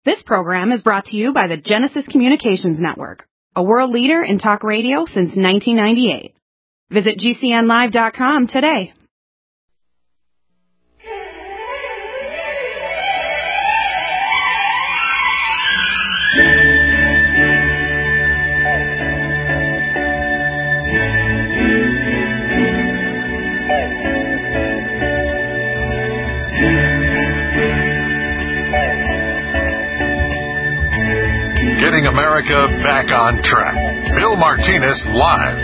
This program is brought to you by the Genesis Communications Network, a world leader in talk radio since 1998. Visit GCNlive.com today. Getting America back on track. Bill Martinez live.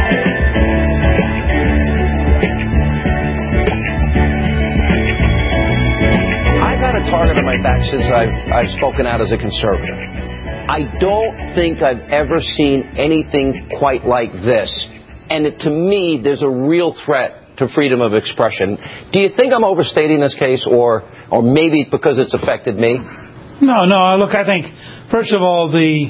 I've had a target on my back since I've spoken out as a conservative. I don't think I've ever seen anything quite like this. And to me, there's a real threat to freedom of expression. Do you think I'm overstating this case, or maybe because it's affected me? No. Look, I think, first of all, the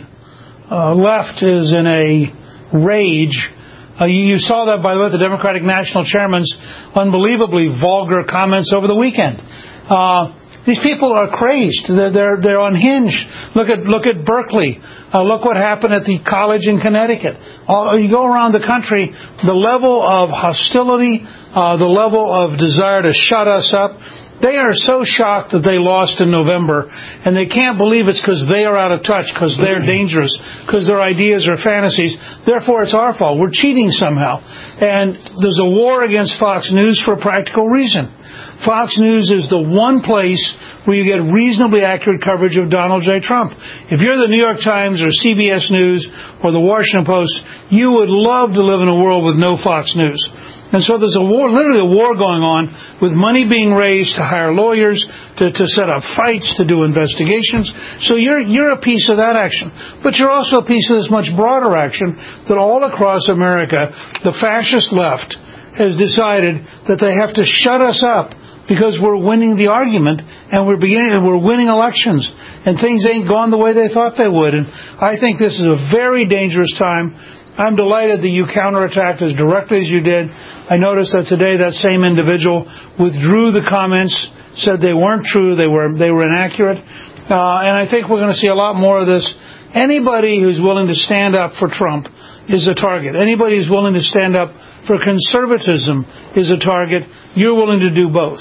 left is in a rage. You saw that, by the way, the Democratic National Chairman's unbelievably vulgar comments over the weekend. These people are crazed. They're unhinged. Look at Berkeley. Look what happened at the college in Connecticut. You go around the country, the level of hostility, the level of desire to shut us up. They are so shocked that they lost in November, and they can't believe it's because they are out of touch, because they're dangerous, because their ideas are fantasies. Therefore, it's our fault. We're cheating somehow. And there's a war against Fox News for a practical reason. Fox News is the one place where you get reasonably accurate coverage of Donald J. Trump. If you're the New York Times or CBS News or the Washington Post, you would love to live in a world with no Fox News. And so there's a war, literally a war going on, with money being raised to hire lawyers, to set up fights, to do investigations. So you're a piece of that action. But you're also a piece of this much broader action that all across America, the fascist left has decided that they have to shut us up because we're winning the argument and we're winning elections. And things ain't gone the way they thought they would. And I think this is a very dangerous time. I'm delighted that you counterattacked as directly as you did. I noticed that today that same individual withdrew the comments, said they weren't true, they were inaccurate. And I think we're going to see a lot more of this. Anybody who's willing to stand up for Trump is a target. Anybody who's willing to stand up for conservatism is a target. You're willing to do both.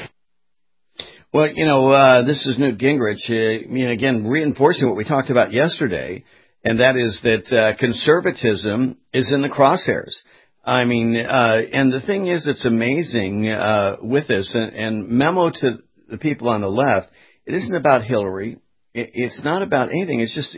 Well, this is Newt Gingrich, again, reinforcing what we talked about yesterday. And that is that conservatism is in the crosshairs. I mean, and the thing is, it's amazing with this. And memo to the people on the left, it isn't about Hillary. It's not about anything. It's just,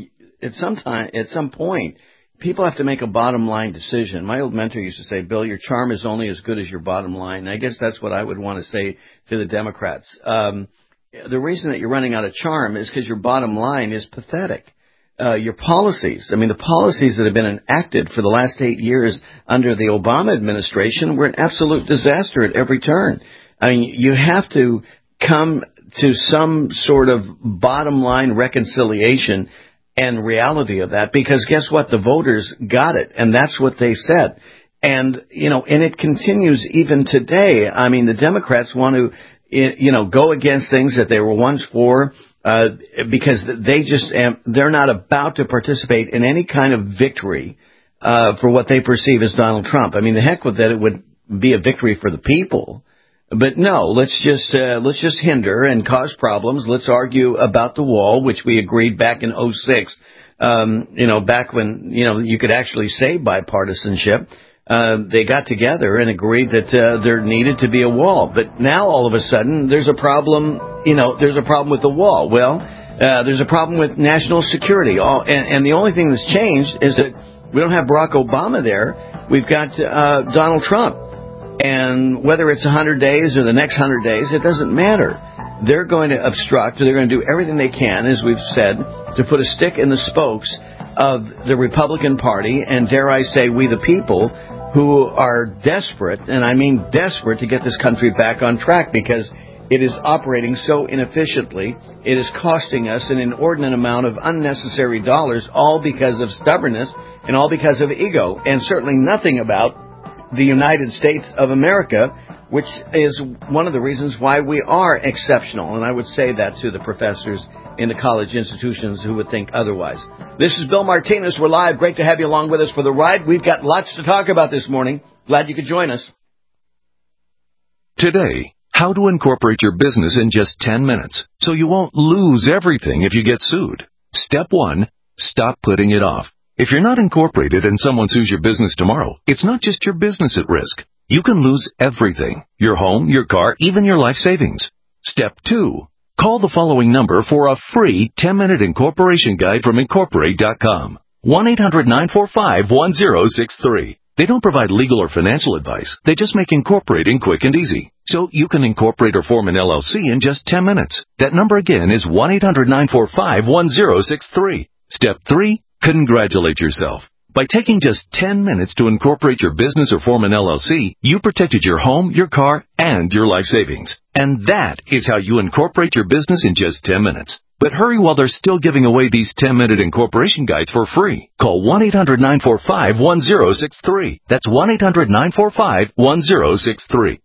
at some point, people have to make a bottom line decision. My old mentor used to say, Bill, your charm is only as good as your bottom line. And I guess that's what I would want to say to the Democrats. The reason that you're running out of charm is because your bottom line is pathetic. Your policies, the policies that have been enacted for the last 8 years under the Obama administration were an absolute disaster at every turn. You have to come to some sort of bottom line reconciliation and reality of that, because guess what? The voters got it, and that's what they said. And, and it continues even today. The Democrats want to, go against things that they were once for. Because they're not about to participate in any kind of victory for what they perceive as Donald Trump. The heck with that, it would be a victory for the people. But no, let's just hinder and cause problems. Let's argue about the wall, which we agreed back in 2006, back when, you could actually say bipartisanship. They got together and agreed that there needed to be a wall. But now all of a sudden there's a problem, there's a problem with the wall. Well, there's a problem with national security. And the only thing that's changed is that we don't have Barack Obama there. We've got Donald Trump. And whether it's 100 days or the next 100 days, it doesn't matter. They're going to obstruct, they're going to do everything they can, as we've said, to put a stick in the spokes of the Republican Party and, dare I say, we the people, who are desperate, and I mean desperate, to get this country back on track, because it is operating so inefficiently. It is costing us an inordinate amount of unnecessary dollars, all because of stubbornness and all because of ego, and certainly nothing about the United States of America, which is one of the reasons why we are exceptional. And I would say that to the professors in the college institutions who would think otherwise. This is Bill Martinez. We're live. Great to have you along with us for the ride. We've got lots to talk about this morning. Glad you could join us. Today, how to incorporate your business in just 10 minutes so you won't lose everything if you get sued. Step 1, stop putting it off. If you're not incorporated and someone sues your business tomorrow, it's not just your business at risk. You can lose everything, your home, your car, even your life savings. Step 2, call the following number for a free 10-minute incorporation guide from Incorporate.com. 1-800-945-1063. They don't provide legal or financial advice. They just make incorporating quick and easy. So you can incorporate or form an LLC in just 10 minutes. That number again is 1-800-945-1063. Step 3, congratulate yourself. By taking just 10 minutes to incorporate your business or form an LLC, you protected your home, your car, and your life savings. And that is how you incorporate your business in just 10 minutes. But hurry while they're still giving away these 10-minute incorporation guides for free. Call 1-800-945-1063. That's 1-800-945-1063.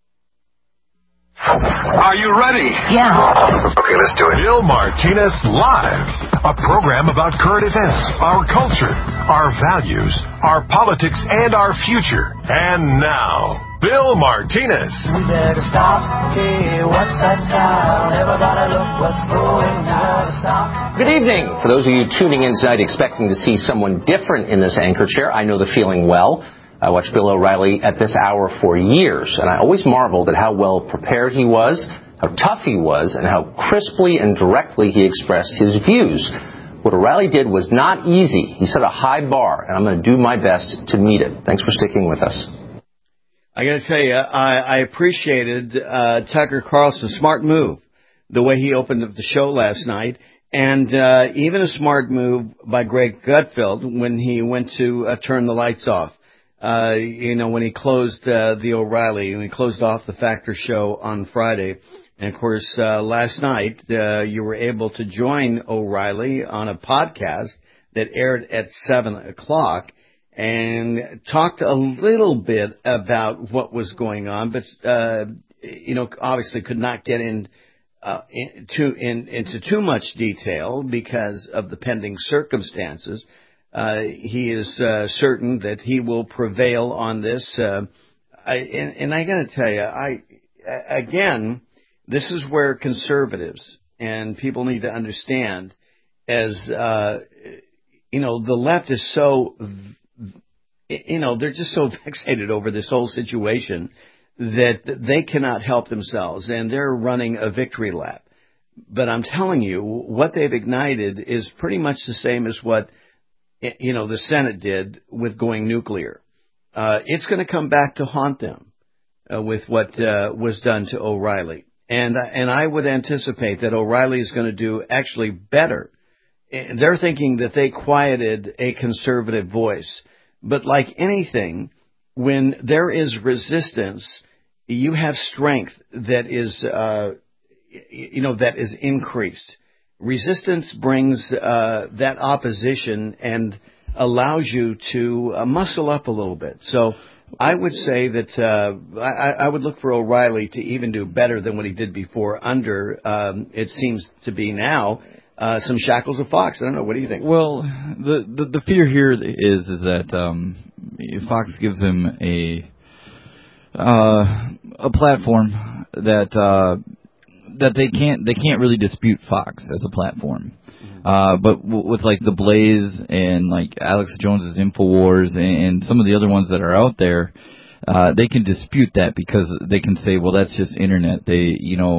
Are you ready? Yeah. Okay, let's do it. Bill Martinez Live, a program about current events, our culture, our values, our politics, and our future. And now, Bill Martinez. We better stop. Hey, what's that sound? Everybody look what's going on. Stop. Good evening. For those of you tuning in tonight expecting to see someone different in this anchor chair, I know the feeling well. I watched Bill O'Reilly at this hour for years, and I always marveled at how well prepared he was, how tough he was, and how crisply and directly he expressed his views. What O'Reilly did was not easy. He set a high bar, and I'm going to do my best to meet it. Thanks for sticking with us. I got to tell you, I appreciated Tucker Carlson's smart move, the way he opened up the show last night, and even a smart move by Greg Gutfeld when he went to turn the lights off. When he closed the O'Reilly, when he closed off the Factor show on Friday. And, of course, last night you were able to join O'Reilly on a podcast that aired at 7 o'clock and talked a little bit about what was going on, but, obviously could not get into too much detail because of the pending circumstances. He is certain that he will prevail on this. And I got to tell you, again, this is where conservatives and people need to understand, as the left is so, they're just so fixated over this whole situation that they cannot help themselves, and they're running a victory lap. But I'm telling you, what they've ignited is pretty much the same as what the Senate did with going nuclear. It's going to come back to haunt them with what was done to O'Reilly. And I would anticipate that O'Reilly is going to do actually better. They're thinking that they quieted a conservative voice. But like anything, when there is resistance, you have strength that is, that is increased. Resistance brings that opposition and allows you to muscle up a little bit. So I would say that I would look for O'Reilly to even do better than what he did before under, it seems to be now, some shackles of Fox. I don't know. What do you think? Well, the fear here is that Fox gives him a platform that they can't really dispute Fox as a platform. But with like the Blaze and like Alex Jones's InfoWars and some of the other ones that are out there, they can dispute that because they can say, well, that's just internet. They,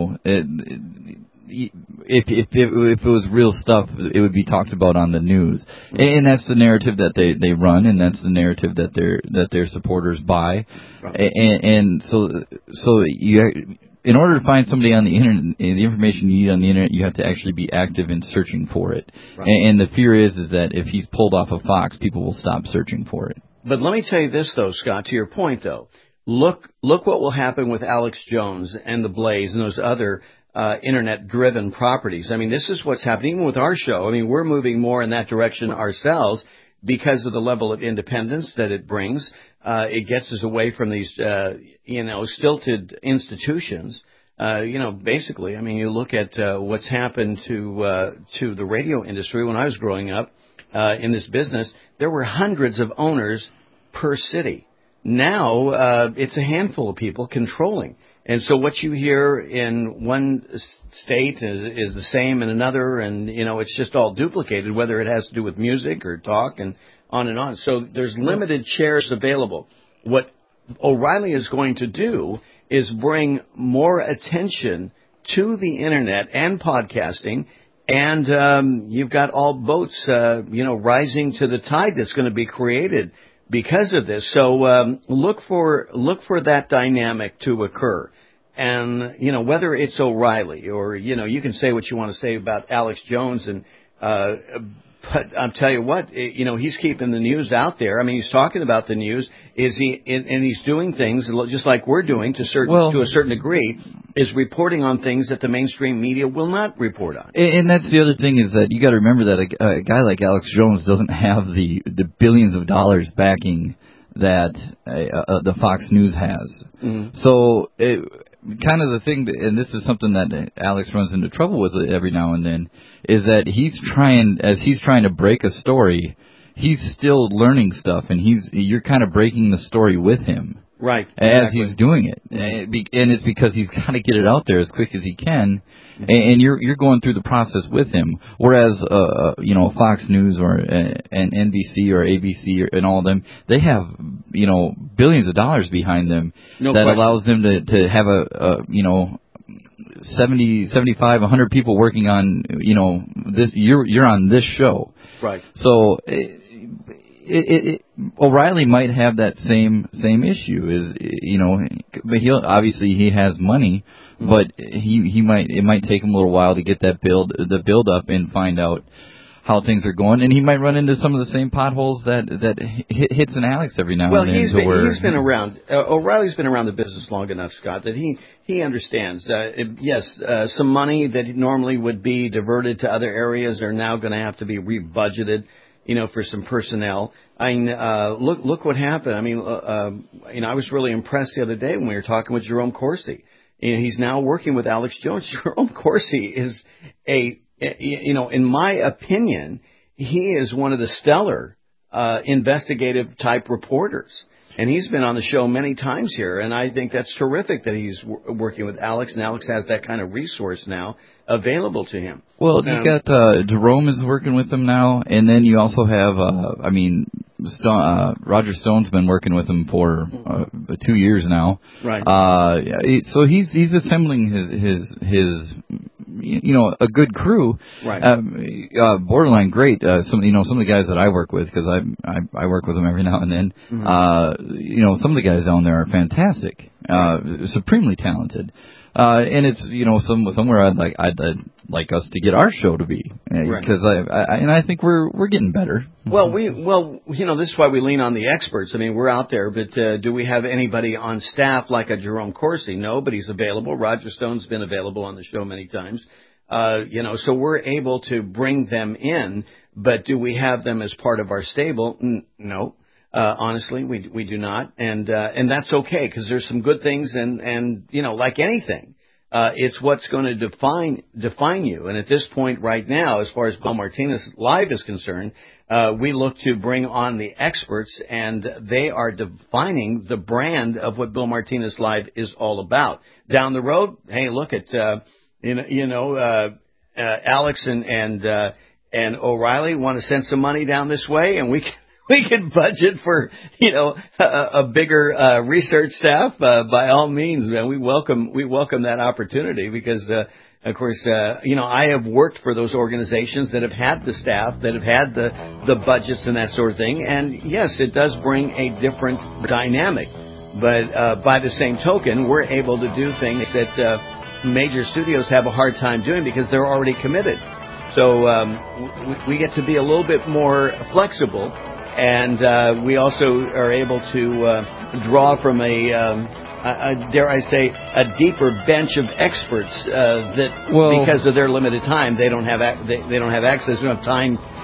if it was real stuff, it would be talked about on the news. And that's the narrative that they run, and that's the narrative that their supporters buy. Right. And so you. In order to find somebody on the internet, the information you need on the internet, you have to actually be active in searching for it. Right. And the fear is that if he's pulled off of Fox, people will stop searching for it. But let me tell you this, though, Scott, to your point, though. Look what will happen with Alex Jones and the Blaze and those other internet-driven properties. I mean, this is what's happening even with our show. I mean, we're moving more in that direction ourselves because of the level of independence that it brings. It gets us away from these, stilted institutions. Basically, I mean, you look at what's happened to the radio industry. When I was growing up in this business, there were hundreds of owners per city. Now it's a handful of people controlling. And so what you hear in one state is the same in another, and, it's just all duplicated, whether it has to do with music or talk and on and on. So there's limited shares available. What O'Reilly is going to do is bring more attention to the Internet and podcasting, and you've got all boats, rising to the tide that's going to be created because of this. So look for that dynamic to occur. And, whether it's O'Reilly or, you can say what you want to say about Alex Jones, and but I'll tell you what, he's keeping the news out there. I mean, he's talking about the news. And he's doing things just like we're doing to a certain degree, is reporting on things that the mainstream media will not report on. And that's the other thing, is that you got to remember that a guy like Alex Jones doesn't have the billions of dollars backing that the Fox News has. Mm-hmm. So kind of the thing, and this is something that Alex runs into trouble with every now and then, is that he's trying to break a story, he's still learning stuff, and you're kind of breaking the story with him. Right. As he's doing it. And it's because he's got to get it out there as quick as he can, and you're going through the process with him. Whereas, Fox News or and NBC or ABC and all of them, they have, billions of dollars behind them allows them to have 70, 75, 100 people working on, this. You're on this show. Right. So O'Reilly might have that same issue, but he has money, but it might take him a little while to get that build up and find out how things are going, and he might run into some of the same potholes that hits an Alex every now and then. Well, he's been around. O'Reilly's been around the business long enough, Scott, that he understands. Some money that normally would be diverted to other areas are now going to have to be rebudgeted, for some personnel. Look what happened. I mean, I was really impressed the other day when we were talking with Jerome Corsi. He's now working with Alex Jones. Jerome Corsi is in my opinion, he is one of the stellar investigative type reporters. And he's been on the show many times here, and I think that's terrific that he's working with Alex, and Alex has that kind of resource now available to him. Well, you got Jerome is working with him now, and then you also have, Roger Stone's been working with him for 2 years now. Right. So he's assembling his a good crew. Right. Borderline great. Some of the guys that I work with, because I work with them every now and then. Mm-hmm. Some of the guys down there are fantastic, supremely talented. And it's somewhere I'd like us to get our show to be, because I think we're getting better. Well, this is why we lean on the experts. I mean, we're out there, but do we have anybody on staff like a Jerome Corsi? No, but he's available. Roger Stone's been available on the show many times. So we're able to bring them in, but do we have them as part of our stable? No. Honestly, we do not, and that's okay, because there's some good things, and like anything, it's what's going to define you. And at this point right now, as far as Bill Martinez Live is concerned, we look to bring on the experts, and they are defining the brand of what Bill Martinez Live is all about. Down the road, hey, look at Alex and O'Reilly want to send some money down this way, and we can budget for, a bigger research staff. By all means, man, we welcome that opportunity, because, of course, I have worked for those organizations that have had the staff, that have had the budgets and that sort of thing. And yes, it does bring a different dynamic. But by the same token, we're able to do things that major studios have a hard time doing, because they're already committed. So we get to be a little bit more flexible. And we also are able to draw from dare I say, a deeper bench of experts because of their limited time, they don't have access, they don't have time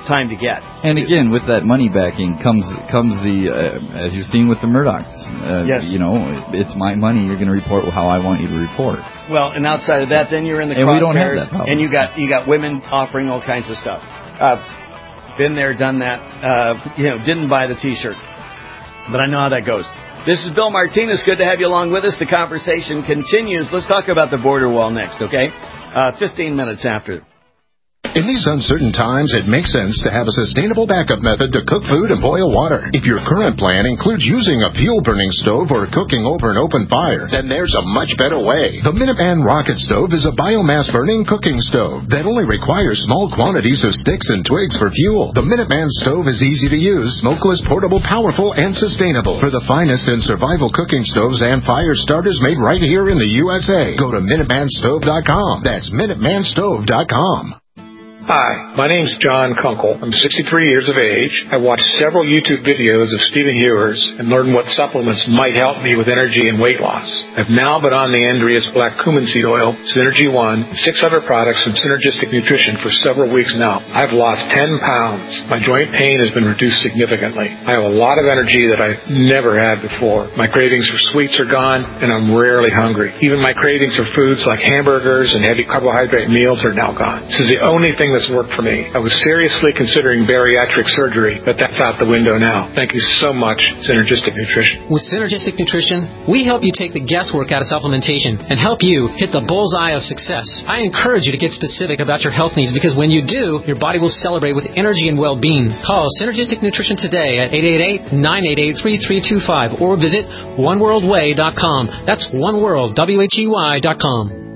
time to get. And again, with that money backing comes the as you've seen with the Murdochs. Yes. You know, it's my money. You're going to report how I want you to report. Well, and outside of that, then you're in the and crosshairs, we don't have that problem. and you got women offering all kinds of stuff. Been there, done that. Didn't buy the T-shirt, but I know how that goes. This is Bill Martinez. Good to have you along with us. The conversation continues. Let's talk about the border wall next, okay? 15 minutes after. In these uncertain times, it makes sense to have a sustainable backup method to cook food and boil water. If your current plan includes using a fuel-burning stove or cooking over an open fire, then there's a much better way. The Minuteman Rocket Stove is a biomass-burning cooking stove that only requires small quantities of sticks and twigs for fuel. The Minuteman Stove is easy to use, smokeless, portable, powerful, and sustainable. For the finest in survival cooking stoves and fire starters made right here in the USA, go to MinutemanStove.com. That's MinutemanStove.com. Hi, my name's John Kunkel. I'm 63 years of age. I watched several YouTube videos of Stephen Hewers and learned what supplements might help me with energy and weight loss. I've now been on the Andreas Black Cumin Seed Oil, Synergy One, and 6 other products from Synergistic Nutrition for several weeks now. I've lost 10 pounds. My joint pain has been reduced significantly. I have a lot of energy that I've never had before. My cravings for sweets are gone, and I'm rarely hungry. Even my cravings for foods like hamburgers and heavy carbohydrate meals are now gone. This is the only thing that's worked for me. I was seriously considering bariatric surgery, but that's out the window now. Thank you so much, Synergistic Nutrition. With Synergistic Nutrition, we help you take the guesswork out of supplementation and help you hit the bullseye of success. I encourage you to get specific about your health needs because when you do, your body will celebrate with energy and well-being. Call Synergistic Nutrition today at 888-988-3325 or visit oneworldway.com. That's oneworld.com.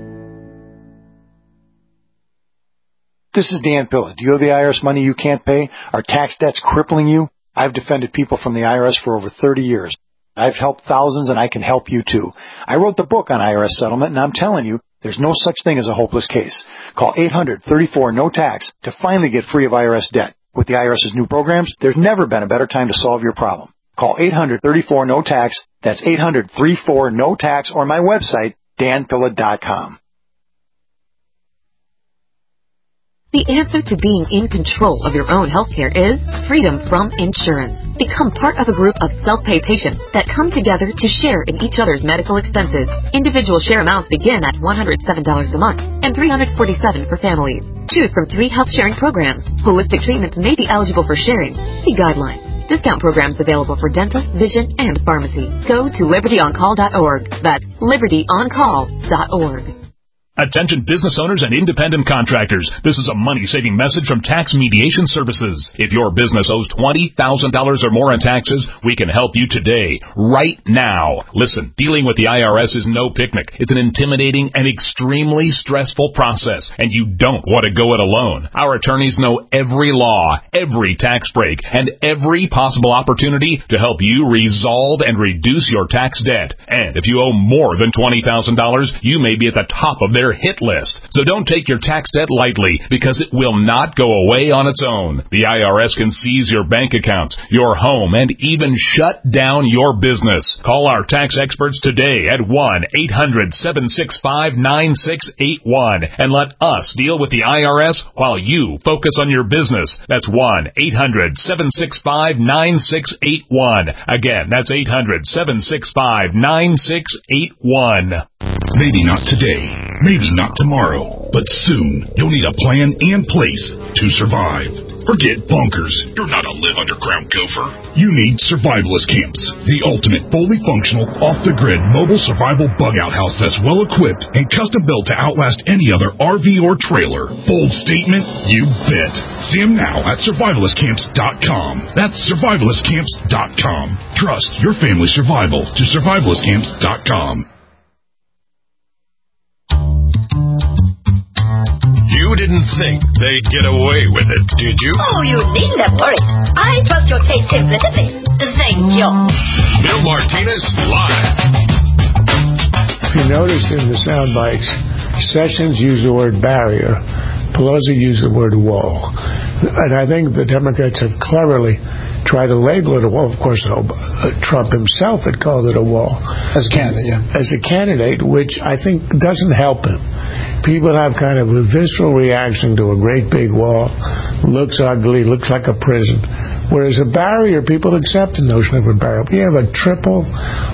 This is Dan Pilla. Do you have the IRS money you can't pay? Are tax debts crippling you? I've defended people from the IRS for over 30 years. I've helped thousands, and I can help you too. I wrote the book on IRS settlement, and I'm telling you, there's no such thing as a hopeless case. Call 800-34-NO-TAX to finally get free of IRS debt. With the IRS's new programs, there's never been a better time to solve your problem. Call 800-34-NO-TAX. That's 800-34-NO-TAX, or my website, danpilla.com. The answer to being in control of your own healthcare is freedom from insurance. Become part of a group of self-pay patients that come together to share in each other's medical expenses. Individual share amounts begin at $107 a month and $347 for families. Choose from 3 health-sharing programs. Holistic treatments may be eligible for sharing. See guidelines. Discount programs available for dental, vision, and pharmacy. Go to libertyoncall.org. That's libertyoncall.org. Attention business owners and independent contractors. This is a money-saving message from Tax Mediation Services. If your business owes $20,000 or more in taxes, we can help you today, right now. Listen, dealing with the IRS is no picnic. It's an intimidating and extremely stressful process, and you don't want to go it alone. Our attorneys know every law, every tax break, and every possible opportunity to help you resolve and reduce your tax debt. And if you owe more than $20,000, you may be at the top of their hit list. So don't take your tax debt lightly, because it will not go away on its own. The IRS can seize your bank accounts, your home, and even shut down your business. Call our tax experts today at 1-800-765-9681 and let us deal with the IRS while you focus on your business. That's 1-800-765-9681. Again, that's 800-765-9681. Maybe not today, maybe not tomorrow, but soon you'll need a plan and place to survive. Forget bunkers. You're not a live underground gopher. You need Survivalist Camps, the ultimate fully functional, off-the-grid mobile survival bug-out house that's well-equipped and custom-built to outlast any other RV or trailer. Bold statement? You bet. See them now at survivalistcamps.com. That's survivalistcamps.com. Trust your family's survival to survivalistcamps.com. You didn't think they'd get away with it, did you? Oh, you needn't have worried. I trust your taste implicitly. Thank you. Bill Martinez Live. If you noticed in the sound bites, Sessions used the word barrier. Pelosi used the word wall. And I think the Democrats have cleverly try to label it a wall. Of course, Trump himself had called it a wall. As a candidate, yeah. As a candidate, which I think doesn't help him. People have kind of a visceral reaction to a great big wall. Looks ugly, looks like a prison. Whereas a barrier, people accept the notion of a barrier. We have a triple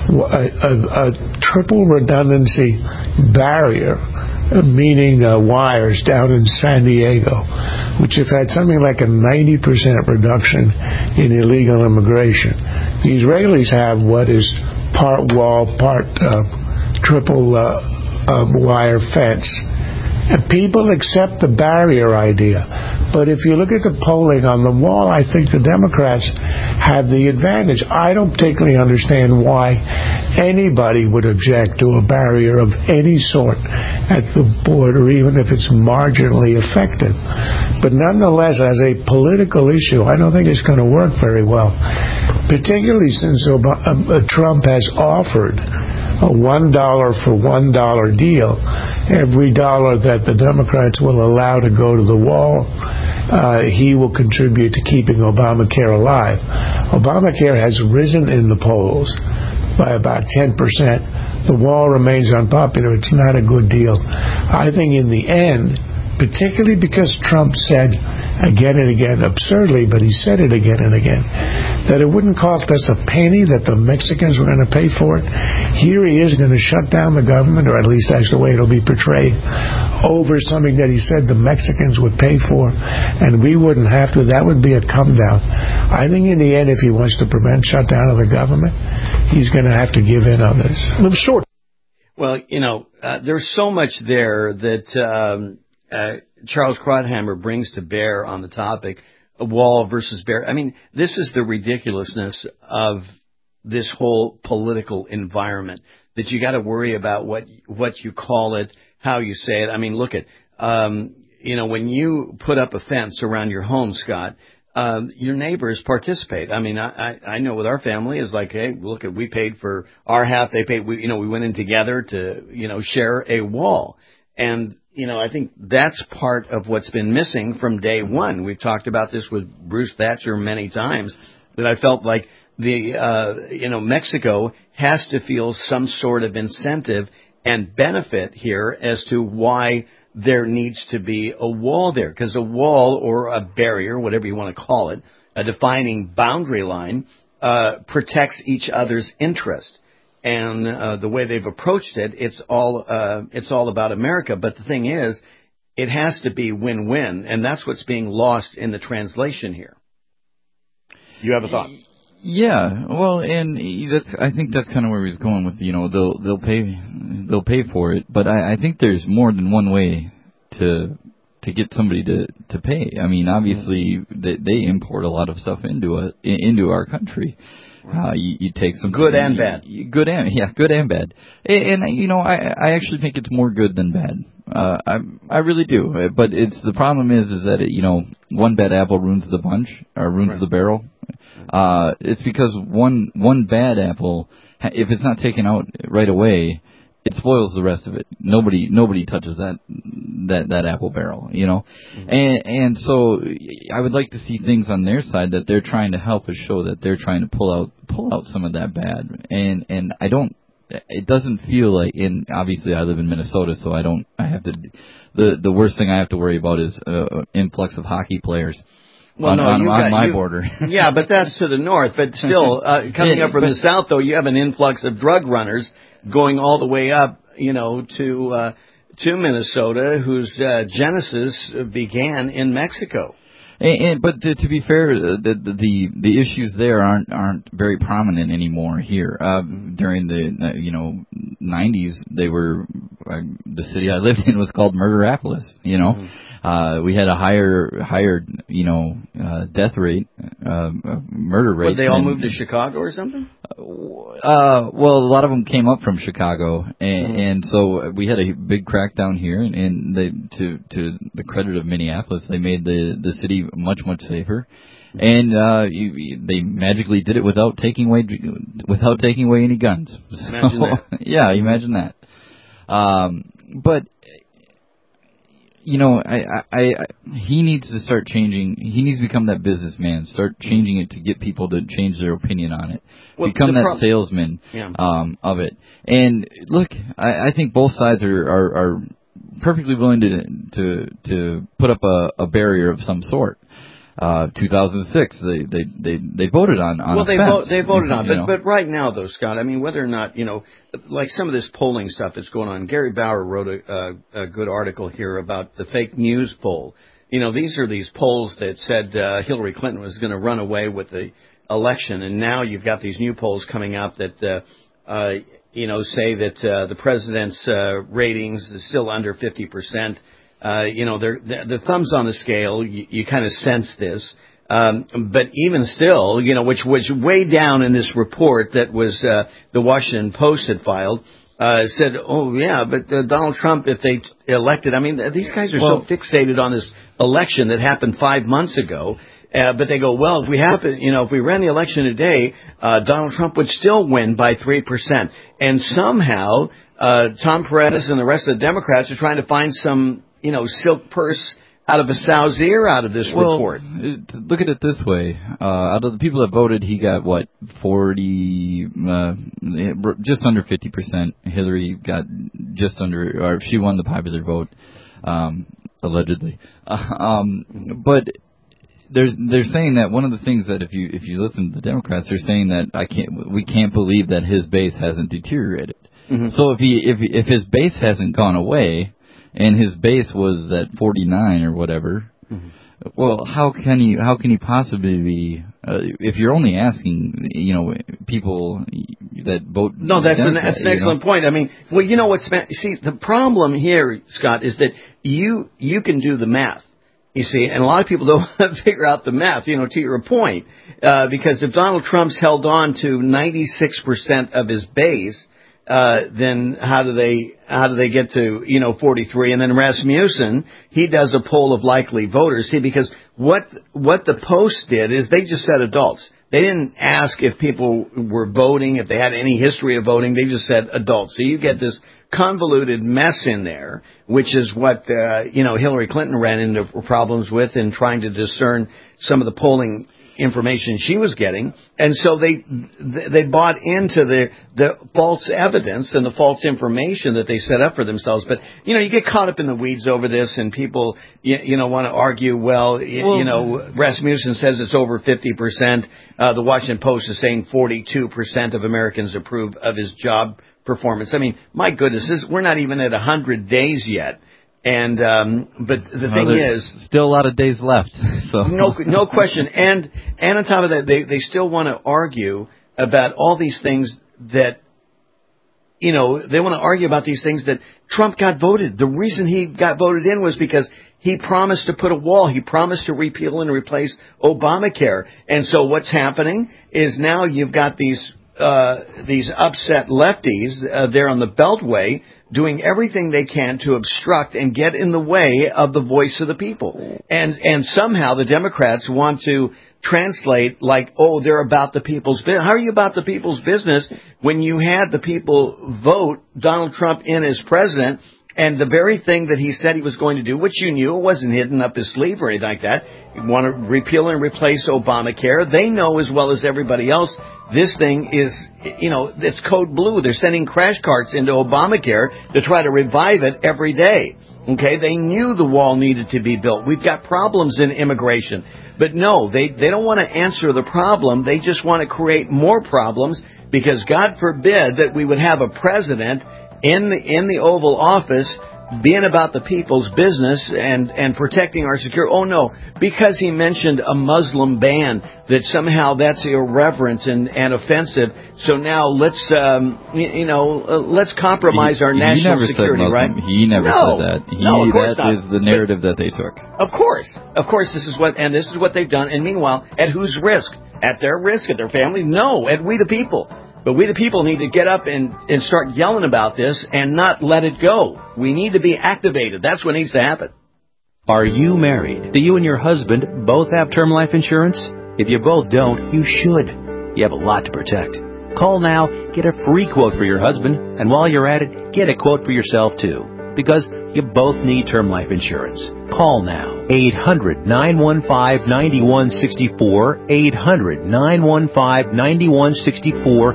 redundancy barrier, meaning wires down in San Diego, which have had something like a 90% reduction in illegal immigration. The Israelis have what is part wall, part triple wire fence. And people accept the barrier idea. But if you look at the polling on the wall, I think the Democrats have the advantage. I don't particularly understand why anybody would object to a barrier of any sort at the border, even if it's marginally effective. But nonetheless, as a political issue, I don't think it's going to work very well, particularly since Trump has offered a $1 for $1 deal. Every dollar that the Democrats will allow to go to the wall, he will contribute to keeping Obamacare alive. Obamacare has risen in the polls by about 10%. The wall remains unpopular. It's not a good deal. I think in the end, particularly because Trump said again and again, absurdly, but he said it again and again, that it wouldn't cost us a penny, that the Mexicans were going to pay for it. Here he is going to shut down the government, or at least that's the way it'll be portrayed, over something that he said the Mexicans would pay for, and we wouldn't have to. That would be a come down. I think in the end, if he wants to prevent shutdown of the government, he's going to have to give in on this. I'm sure. Well, there's so much there that Charles Krauthammer brings to bear on the topic of wall versus bear. I mean, this is the ridiculousness of this whole political environment, that you got to worry about what you call it, how you say it. I mean, look at, when you put up a fence around your home, Scott, your neighbors participate. I mean, I know with our family, it's like, hey, look, we paid for our half, they paid, we went in together to, share a wall. And, I think that's part of what's been missing from day one. We've talked about this with Bruce Thatcher many times, that I felt like Mexico has to feel some sort of incentive and benefit here as to why there needs to be a wall there. Because a wall or a barrier, whatever you want to call it, a defining boundary line, protects each other's interest. And the way they've approached it, it's all about America. But the thing is, it has to be win-win, and that's what's being lost in the translation here. You have a thought? Yeah, well, and I think that's kind of where he's going with, they'll pay for it, but I think there's more than one way to get somebody to pay. I mean, obviously they import a lot of stuff into our country. You take some good and bad. Good and bad. And I actually think it's more good than bad. I really do. But the problem is that one bad apple ruins the bunch, or ruins the barrel. It's because one bad apple, if it's not taken out right away, it spoils the rest of it. Nobody touches that apple barrel, Mm-hmm. And so I would like to see things on their side that they're trying to help us show that they're trying to pull out some of that bad. And I don't. It doesn't feel like. And obviously I live in Minnesota, so I have to. The worst thing I have to worry about is influx of hockey players. On my border. Yeah, but that's to the north. But still, coming up from the south, though, you have an influx of drug runners going all the way up, to Minnesota, whose genesis began in Mexico. But to be fair, the issues there aren't very prominent anymore here. During the 90s, they were the city I lived in was called Murderapolis. Mm-hmm. We had a higher death rate, murder rate. But they all moved to Chicago or something? Well, a lot of them came up from Chicago, and so we had a big crackdown here. And they, to the credit of Minneapolis, they made the city much safer. And they magically did it without taking away any guns. Imagine that. Yeah, imagine that. But he needs to start changing. He needs to become that businessman. Start changing it to get people to change their opinion on it. Become that salesman of it. And look, I think both sides are perfectly willing to put up a barrier of some sort. 2006, they voted on. Well, they voted on, but right now though, Scott, I mean, whether or not like some of this polling stuff that's going on. Gary Bauer wrote a good article here about the fake news poll. These are these polls that said Hillary Clinton was going to run away with the election, and now you've got these new polls coming out that say that the president's ratings is still under 50%. The thumbs on the scale, you kind of sense this. But even still, which was way down in this report that was the Washington Post had filed, said, oh, yeah, but Donald Trump, if they elected, I mean, these guys are so fixated on this election that happened 5 months ago. But they go, well, if we ran the election today, Donald Trump would still win by 3%. And somehow, Tom Perez and the rest of the Democrats are trying to find some, silk purse out of a sow's ear out of this report. Look at it this way. Out of the people that voted, he got, 40, just under 50%. Hillary got just under, or she won the popular vote, allegedly. But they're saying that one of the things that if you listen to the Democrats, they're saying that we can't believe that his base hasn't deteriorated. Mm-hmm. So if his base hasn't gone away, and his base was at 49 or whatever, mm-hmm. Well, how can he possibly be? If you're only asking, people that vote. No, that's an excellent point. I mean, well, the problem here, Scott, is that you can do the math. You see, and a lot of people don't figure out the math, to your point, because if Donald Trump's held on to 96% of his base, then how do they get to 43? And then Rasmussen, he does a poll of likely voters. See, because what the Post did is they just said adults. They didn't ask if people were voting, if they had any history of voting. They just said adults. So you get this convoluted mess in there, which is what Hillary Clinton ran into problems with in trying to discern some of the polling information she was getting. And so they bought into the false evidence and the false information that they set up for themselves. But you get caught up in the weeds over this, and people want to argue, Rasmussen says it's over 50%. The Washington Post is saying 42% of Americans approve of his job performance. I mean, my goodness, we're not even at 100 days yet. And but the thing is, still a lot of days left. So no question. And on top of that, they still want to argue about all these things that they want to argue about these things that Trump got voted. The reason he got voted in was because he promised to put a wall. He promised to repeal and replace Obamacare. And so what's happening is now you've got these upset lefties there on the Beltway doing everything they can to obstruct and get in the way of the voice of the people. And somehow the Democrats want to translate like, oh, they're about the people's business. How are you about the people's business when you had the people vote Donald Trump in as president, and the very thing that he said he was going to do, which you knew, it wasn't hidden up his sleeve or anything like that, you want to repeal and replace Obamacare. They know as well as everybody else this thing is, it's code blue. They're sending crash carts into Obamacare to try to revive it every day. Okay, they knew the wall needed to be built. We've got problems in immigration. But no, they don't want to answer the problem. They just want to create more problems, because God forbid that we would have a president in the Oval Office being about the people's business and protecting our security. Oh, no, because he mentioned a Muslim ban, that somehow that's irreverent and offensive. So now let's compromise our national security, right? He never said that. No, of course not. That is the narrative that they took. Of course, this is what they've done. And meanwhile, at whose risk? At their risk, at their family? No, at we the people. But we the people need to get up and start yelling about this and not let it go. We need to be activated. That's what needs to happen. Are you married? Do you and your husband both have term life insurance? If you both don't, you should. You have a lot to protect. Call now, get a free quote for your husband, and while you're at it, get a quote for yourself too. because you both need term life insurance. Call now. 800-915-9164. 800-915-9164.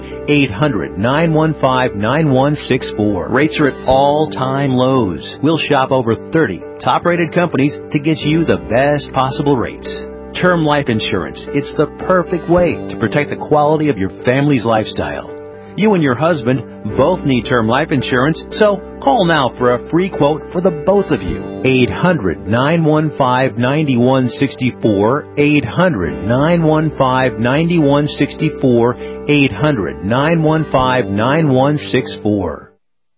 800-915-9164. Rates are at all-time lows. We'll shop over 30 top-rated companies to get you the best possible rates. Term life insurance. It's the perfect way to protect the quality of your family's lifestyle. You and your husband both need term life insurance, so call now for a free quote for the both of you. 800-915-9164. 800-915-9164. 800-915-9164.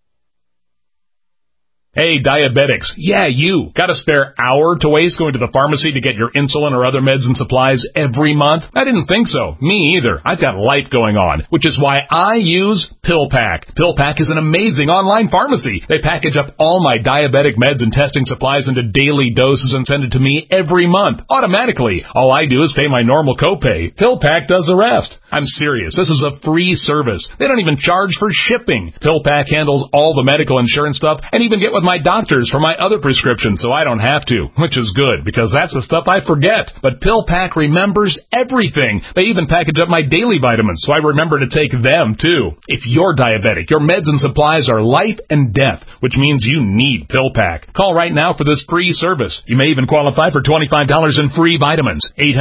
Hey, diabetics. Yeah, you. Got a spare hour to waste going to the pharmacy to get your insulin or other meds and supplies every month? I didn't think so. Me either. I've got life going on, which is why I use PillPack. PillPack is an amazing online pharmacy. They package up all my diabetic meds and testing supplies into daily doses and send it to me every month, automatically. All I do is pay my normal copay. PillPack does the rest. I'm serious. This is a free service. They don't even charge for shipping. PillPack handles all the medical insurance stuff and even get with my doctors for my other prescriptions, so I don't have to, which is good because that's the stuff I forget. But PillPack remembers everything. They even package up my daily vitamins, so I remember to take them too. If you're diabetic, your meds and supplies are life and death, which means you need PillPack. Call right now for this free service. You may even qualify for $25 in free vitamins.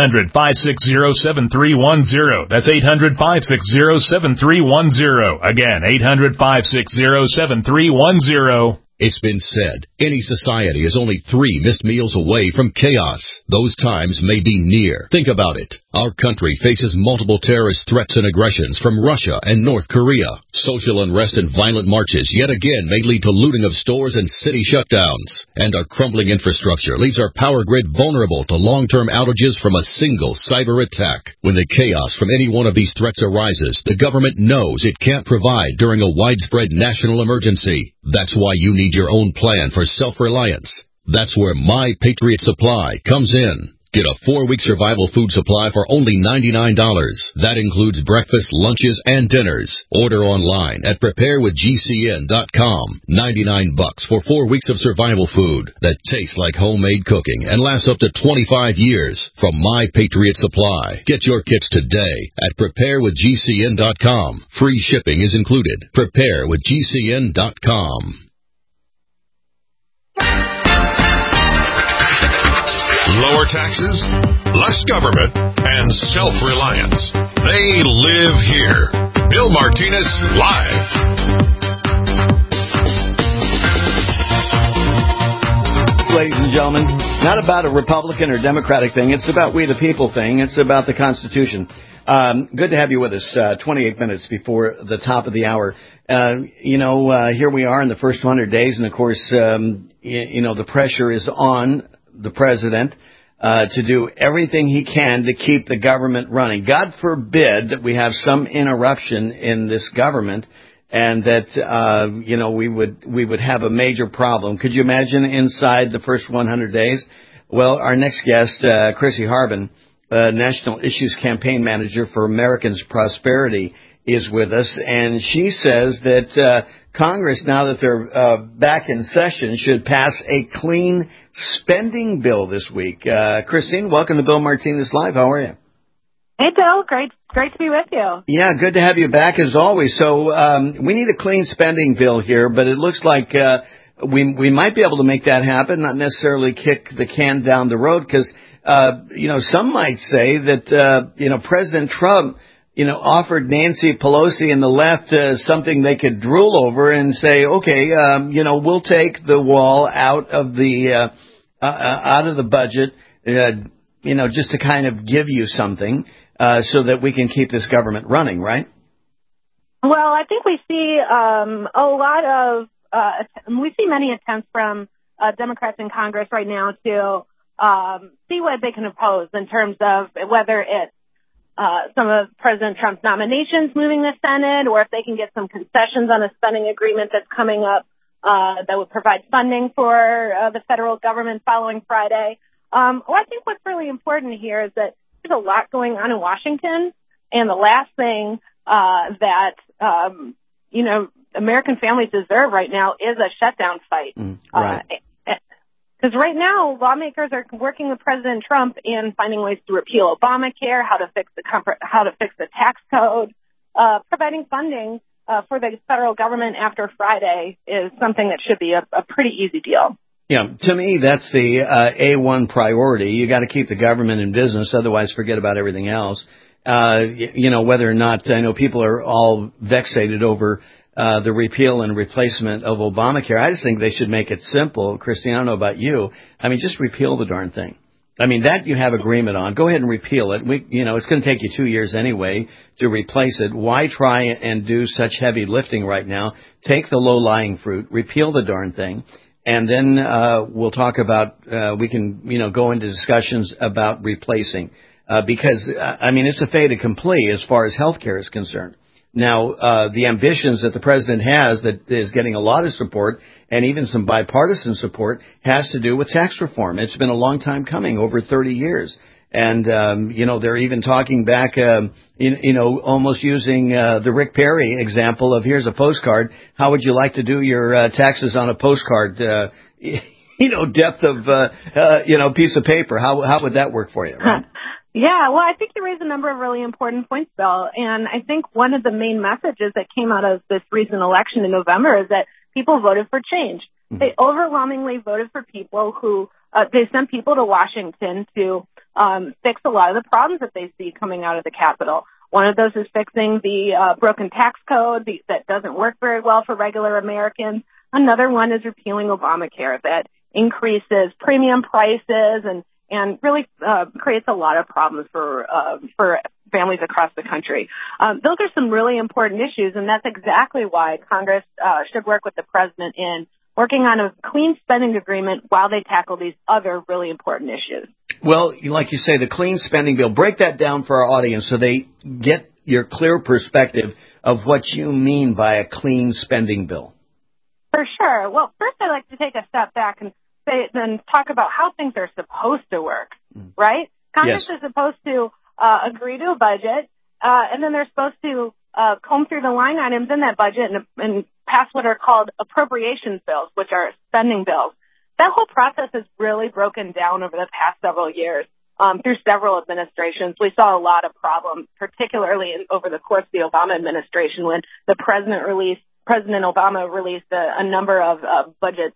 800-560-7310. That's 800-560-7310. Again, 800-560-7310. It's been said, any society is only 3 missed meals away from chaos. Those times may be near. Think about it. Our country faces multiple terrorist threats and aggressions from Russia and North Korea. Social unrest and violent marches yet again may lead to looting of stores and city shutdowns. And our crumbling infrastructure leaves our power grid vulnerable to long-term outages from a single cyber attack. When the chaos from any one of these threats arises, the government knows it can't provide during a widespread national emergency. That's why you need your own plan for self-reliance. That's where My Patriot Supply comes in. Get a 4-week survival food supply for only $99. That includes breakfast, lunches, and dinners. Order online at preparewithgcn.com. $99 for 4 weeks of survival food that tastes like homemade cooking and lasts up to 25 years from My Patriot Supply. Get your kits today at preparewithgcn.com. Free shipping is included. Preparewithgcn.com. Lower taxes, less government, and self-reliance. They live here. Bill Martinez Live. Ladies and gentlemen, not about a Republican or Democratic thing. It's about we the people thing. It's about the Constitution. Good to have you with us. 28 minutes before the top of the hour. Here we are in the first 100 days, and of course, the pressure is on the president to do everything he can to keep the government running. God forbid that we have some interruption in this government and that we would have a major problem. Could you imagine inside the first 100 days? Well, our next guest, Chrissy Harbin, National Issues Campaign Manager for Americans Prosperity, is with us, and she says that Congress, now that they're back in session, should pass a clean spending bill this week. Christine, welcome to Bill Martinez Live. How are you? Hey, Bill. Great to be with you. Yeah, good to have you back as always. So we need a clean spending bill here, but it looks like we might be able to make that happen, not necessarily kick the can down the road, because some might say that President Trump offered Nancy Pelosi and the left something they could drool over and say, okay, we'll take the wall out of the budget, just to kind of give you something, so that we can keep this government running, right? Well, I think we see we see many attempts from Democrats in Congress right now to see what they can oppose in terms of whether it's some of President Trump's nominations moving the Senate, or if they can get some concessions on a spending agreement that's coming up that would provide funding for the federal government following Friday. I think what's really important here is that there's a lot going on in Washington, and the last thing that American families deserve right now is a shutdown fight. Right. Because right now, lawmakers are working with President Trump in finding ways to repeal Obamacare, how to fix the tax code, providing funding for the federal government after Friday is something that should be a pretty easy deal. Yeah, to me, that's the A1 priority. You got to keep the government in business, otherwise forget about everything else. Whether or not, I know people are all vexated over the repeal and replacement of Obamacare. I just think they should make it simple. Christine, I don't know about you. I mean, just repeal the darn thing. I mean, that you have agreement on. Go ahead and repeal it. It's going to take you 2 years anyway to replace it. Why try and do such heavy lifting right now? Take the low-lying fruit, repeal the darn thing. And then we'll talk about, we can, go into discussions about replacing. Because, it's a fait accompli as far as health care is concerned. Now, the ambitions that the president has that is getting a lot of support and even some bipartisan support has to do with tax reform. It's been a long time coming, over 30 years. And, they're even talking back, almost using the Rick Perry example of here's a postcard. How would you like to do your taxes on a postcard? Depth of, piece of paper. How would that work for you? Right? Yeah, well, I think you raised a number of really important points, Bill. And I think one of the main messages that came out of this recent election in November is that people voted for change. Mm-hmm. They overwhelmingly voted for people who they sent people to Washington to fix a lot of the problems that they see coming out of the Capitol. One of those is fixing the broken tax code that doesn't work very well for regular Americans. Another one is repealing Obamacare that increases premium prices and really creates a lot of problems for families across the country. Those are some really important issues, and that's exactly why Congress should work with the president in working on a clean spending agreement while they tackle these other really important issues. Well, like you say, the clean spending bill, break that down for our audience so they get your clear perspective of what you mean by a clean spending bill. For sure. Well, first I'd like to take a step back and talk about how things are supposed to work, right? Congress is supposed to agree to a budget, and then they're supposed to comb through the line items in that budget and pass what are called appropriations bills, which are spending bills. That whole process has really broken down over the past several years through several administrations. We saw a lot of problems, particularly over the course of the Obama administration when President Obama released a number of budgets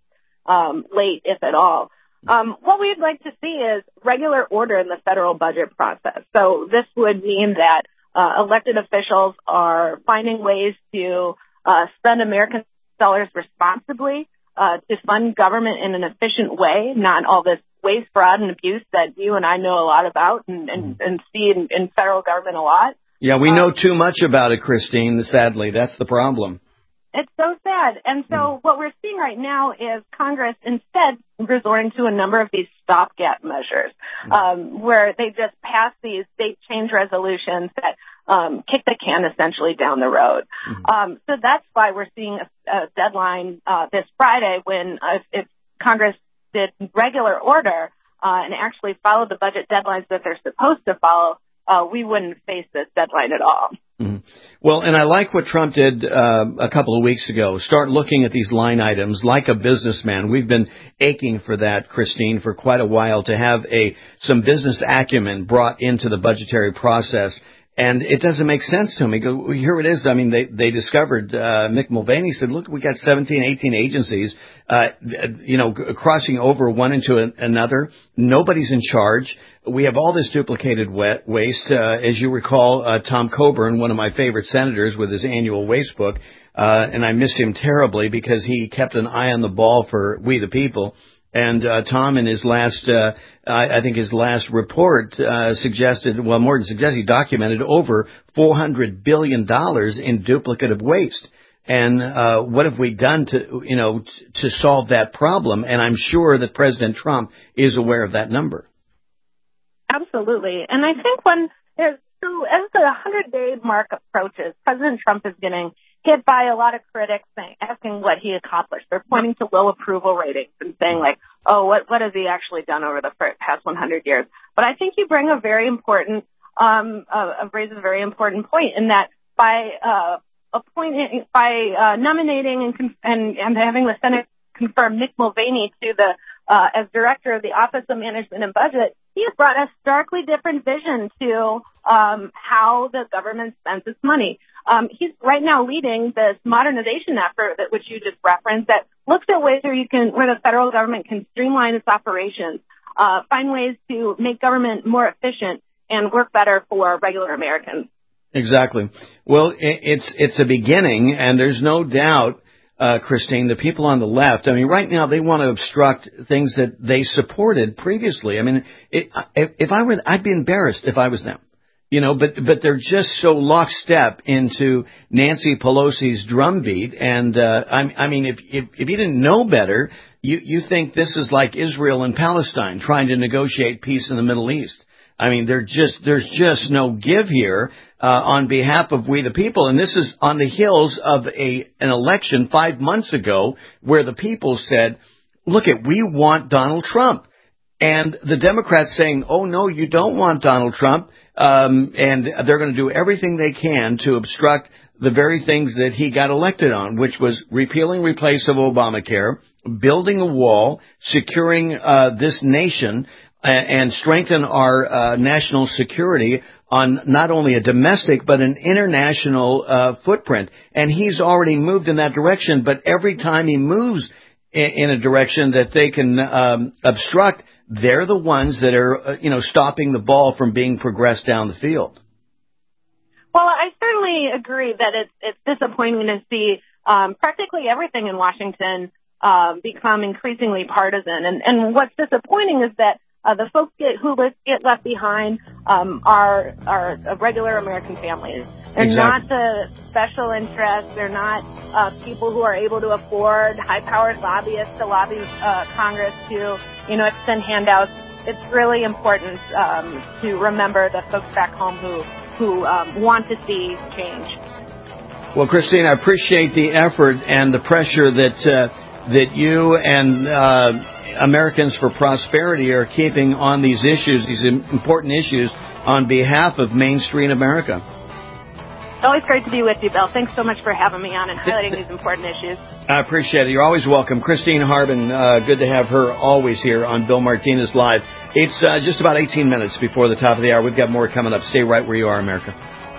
late, if at all. What we'd like to see is regular order in the federal budget process. So this would mean that elected officials are finding ways to spend American dollars responsibly, to fund government in an efficient way, not all this waste, fraud, and abuse that you and I know a lot about and see in federal government a lot. Yeah, we know too much about it, Christine, sadly. That's the problem. It's so sad. And so what we're seeing right now is Congress instead resorting to a number of these stopgap measures, where they just pass these state change resolutions that kick the can essentially down the road. So that's why we're seeing a deadline this Friday when if Congress did regular order and actually followed the budget deadlines that they're supposed to follow, we wouldn't face this deadline at all. Well, and I like what Trump did a couple of weeks ago. Start looking at these line items like a businessman. We've been aching for that, Christine, for quite a while, to have some business acumen brought into the budgetary process. And it doesn't make sense to me. Here it is. I mean, they discovered, Mick Mulvaney said, look, we got 17, 18 agencies, crossing over one into another. Nobody's in charge. We have all this duplicated waste. As you recall, Tom Coburn, one of my favorite senators with his annual waste book, and I miss him terribly because he kept an eye on the ball for we the people. And Tom, in his last, I think his last report suggested, well, more than suggested, he documented over $400 billion in duplicative waste. And what have we done to solve that problem? And I'm sure that President Trump is aware of that number. Absolutely. And I think as the 100-day mark approaches, President Trump is getting hit by a lot of critics asking what he accomplished. They're pointing to low approval ratings and saying, like, oh, what has he actually done over the past 100 years? But I think you bring a very important, raise a very important point in that by nominating and having the Senate confirm Mick Mulvaney to the as director of the Office of Management and Budget, he has brought a starkly different vision to how the government spends its money. He's right now leading this modernization effort which you just referenced that looks at ways where the federal government can streamline its operations, find ways to make government more efficient and work better for regular Americans. Exactly. Well, it's a beginning, and there's no doubt, Christine, the people on the left, I mean, right now they want to obstruct things that they supported previously. I mean, if I were, I'd be embarrassed if I was them. You know, but they're just so lockstep into Nancy Pelosi's drumbeat, and I mean, if you didn't know better, you think this is like Israel and Palestine trying to negotiate peace in the Middle East. I mean, there's just no give here on behalf of we the people, and this is on the heels of an election 5 months ago where the people said, "Look, we want Donald Trump," and the Democrats saying, "Oh no, you don't want Donald Trump." And they're going to do everything they can to obstruct the very things that he got elected on, which was repealing replace of Obamacare, building a wall, securing this nation, and strengthen our national security on not only a domestic but an international footprint. And he's already moved in that direction, but every time he moves in a direction that they can obstruct, they're the ones that are, stopping the ball from being progressed down the field. Well, I certainly agree that it's disappointing to see practically everything in Washington become increasingly partisan. And what's disappointing is that the folks who get left behind are regular American families. They're not the special interests. They're not people who are able to afford high-powered lobbyists to lobby Congress to, extend handouts. It's really important to remember the folks back home who want to see change. Well, Christine, I appreciate the effort and the pressure that you and Americans for Prosperity are keeping on these issues, these important issues, on behalf of Main Street America. It's always great to be with you, Bill. Thanks so much for having me on and highlighting these important issues. I appreciate it. You're always welcome. Christine Harbin, good to have her always here on Bill Martinez Live. It's just about 18 minutes before the top of the hour. We've got more coming up. Stay right where you are, America.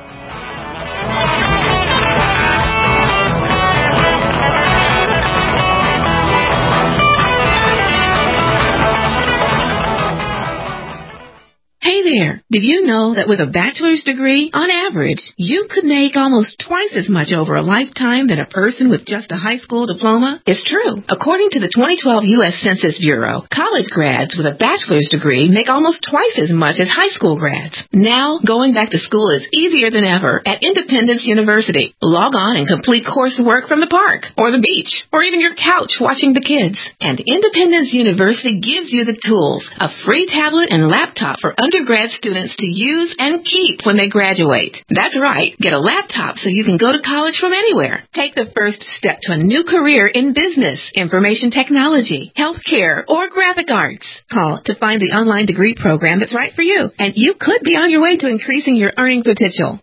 Hey there, did you know that with a bachelor's degree, on average, you could make almost twice as much over a lifetime than a person with just a high school diploma? It's true. According to the 2012 U.S. Census Bureau, college grads with a bachelor's degree make almost twice as much as high school grads. Now, going back to school is easier than ever at Independence University. Log on and complete coursework from the park, or the beach, or even your couch watching the kids. And Independence University gives you the tools, a free tablet and laptop for undergrad students to use and keep when they graduate. That's right. Get a laptop so you can go to college from anywhere. Take the first step to a new career in business, information technology, healthcare, or graphic arts. Call to find the online degree program that's right for you, and you could be on your way to increasing your earning potential.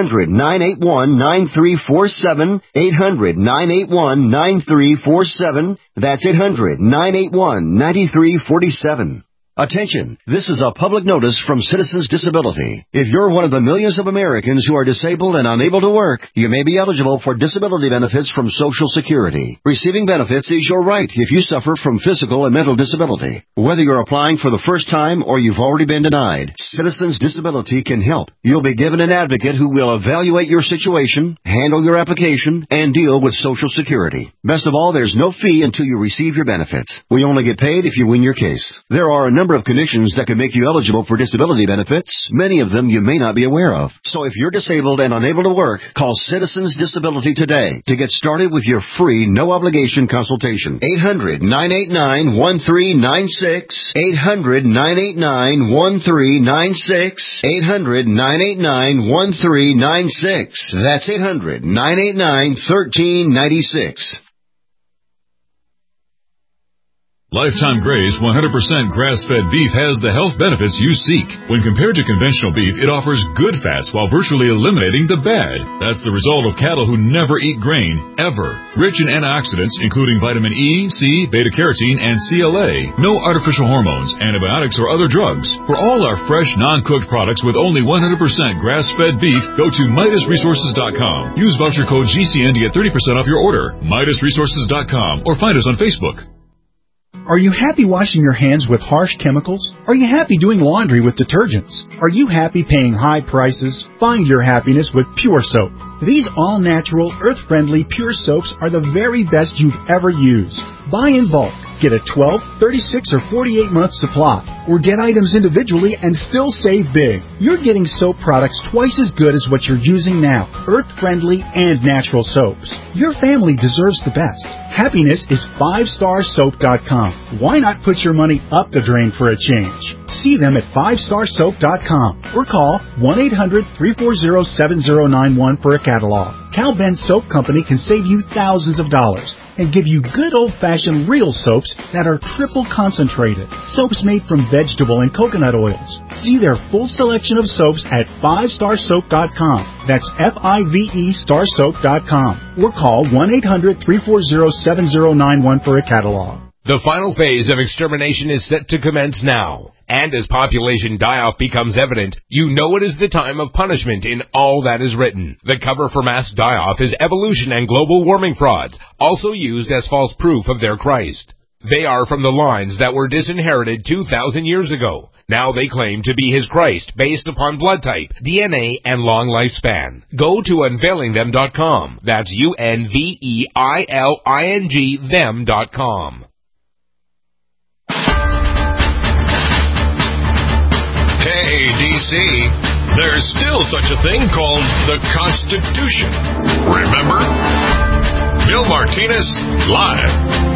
800-981-9347. 800-981-9347. That's 800-981-9347. Attention, this is a public notice from Citizens Disability. If you're one of the millions of Americans who are disabled and unable to work, you may be eligible for disability benefits from Social Security. Receiving benefits is your right if you suffer from physical and mental disability. Whether you're applying for the first time or you've already been denied, Citizens Disability can help. You'll be given an advocate who will evaluate your situation, handle your application, and deal with Social Security. Best of all, there's no fee until you receive your benefits. We only get paid if you win your case. There are a number of conditions that can make you eligible for disability benefits, many of them you may not be aware of. So if you're disabled and unable to work, call Citizens Disability today to get started with your free, no-obligation consultation. 800-989-1396. 800-989-1396. 800-989-1396. That's 800-989-1396. Lifetime Graze 100% grass-fed beef has the health benefits you seek. When compared to conventional beef, it offers good fats while virtually eliminating the bad. That's the result of cattle who never eat grain, ever. Rich in antioxidants, including vitamin E, C, beta-carotene, and CLA. No artificial hormones, antibiotics, or other drugs. For all our fresh, non-cooked products with only 100% grass-fed beef, go to MidasResources.com. Use voucher code GCN to get 30% off your order. MidasResources.com or find us on Facebook. Are you happy washing your hands with harsh chemicals? Are you happy doing laundry with detergents? Are you happy paying high prices? Find your happiness with Pure Soap. These all-natural, earth-friendly Pure Soaps are the very best you've ever used. Buy in bulk. Get a 12, 36, or 48-month supply. Or get items individually and still save big. You're getting soap products twice as good as what you're using now. Earth-friendly and natural soaps. Your family deserves the best. Happiness is 5starsoap.com. Why not put your money up the drain for a change? See them at 5starsoap.com or call 1-800-340-7091 for a catalog. Cal Ben Soap Company can save you thousands of dollars and give you good old-fashioned real soaps that are triple concentrated. Soaps made from vegetable and coconut oils. See their full selection of soaps at 5starsoap.com. That's F-I-V-E starsoap.com. Or call 1-800-340-7091 for a catalog. The final phase of extermination is set to commence now. And as population die-off becomes evident, you know it is the time of punishment in all that is written. The cover for mass die-off is evolution and global warming frauds, also used as false proof of their Christ. They are from the lines that were disinherited 2,000 years ago. Now they claim to be his Christ based upon blood type, DNA, and long lifespan. Go to unveilingthem.com. That's UNVEILING them.com. Hey, D.C., there's still such a thing called the Constitution. Remember? Bill Martinez, live.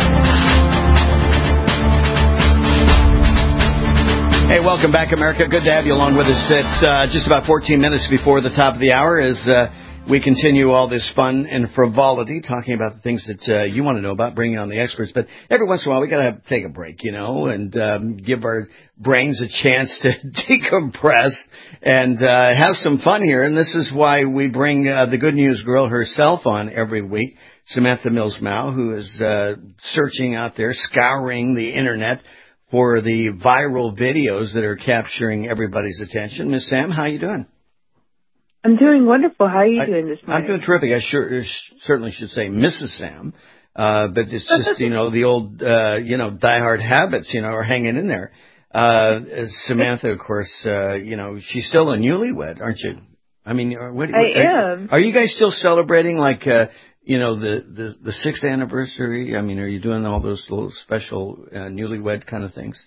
Hey, welcome back, America. Good to have you along with us. It's just about 14 minutes before the top of the hour as we continue all this fun and frivolity, talking about the things that you want to know about, bringing on the experts. But every once in a while, we got to take a break, and give our brains a chance to decompress and have some fun here. And this is why we bring the Good News Girl herself on every week, Samantha Mills-Mao, who is searching out there, scouring the Internet for the viral videos that are capturing everybody's attention. Miss Sam, how you doing? I'm doing wonderful. How are you doing this morning? I'm doing terrific. I certainly should say Mrs. Sam, but it's just, the old, diehard habits, are hanging in there. Samantha, of course, she's still a newlywed, aren't you? I mean, I am. Are you guys still celebrating the 6th anniversary? I mean, are you doing all those little special newlywed kind of things?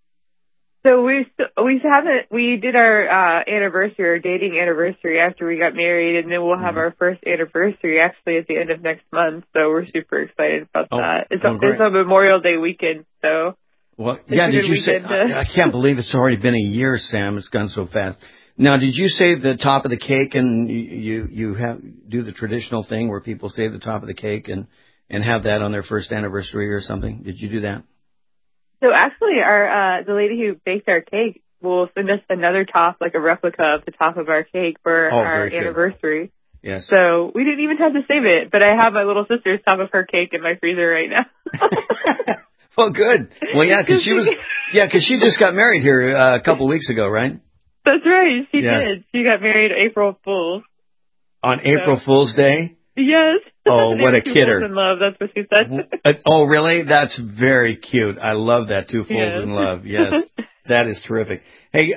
So we did our anniversary, our dating anniversary after we got married, and then we'll have our first anniversary actually at the end of next month. So we're super excited about that. It's on Memorial Day weekend, so. Well, yeah, did you say, I can't believe it's already been a year, Sam. It's gone so fast. Now, did you save the top of the cake and you do the traditional thing where people save the top of the cake and have that on their first anniversary or something? Did you do that? So actually, the lady who baked our cake will send us another top, like a replica of the top of our cake for our anniversary. Yes. So we didn't even have to save it, but I have my little sister's top of her cake in my freezer right now. Well, good. Well, yeah, because she just got married here a couple of weeks ago, right? That's right. She did. She got married April Fool's. On April Fool's Day? Yes. Oh, what a kidder. In love, that's what she said. Oh, really? That's very cute. I love that, Two Fools in Love. Yes. That is terrific. Hey,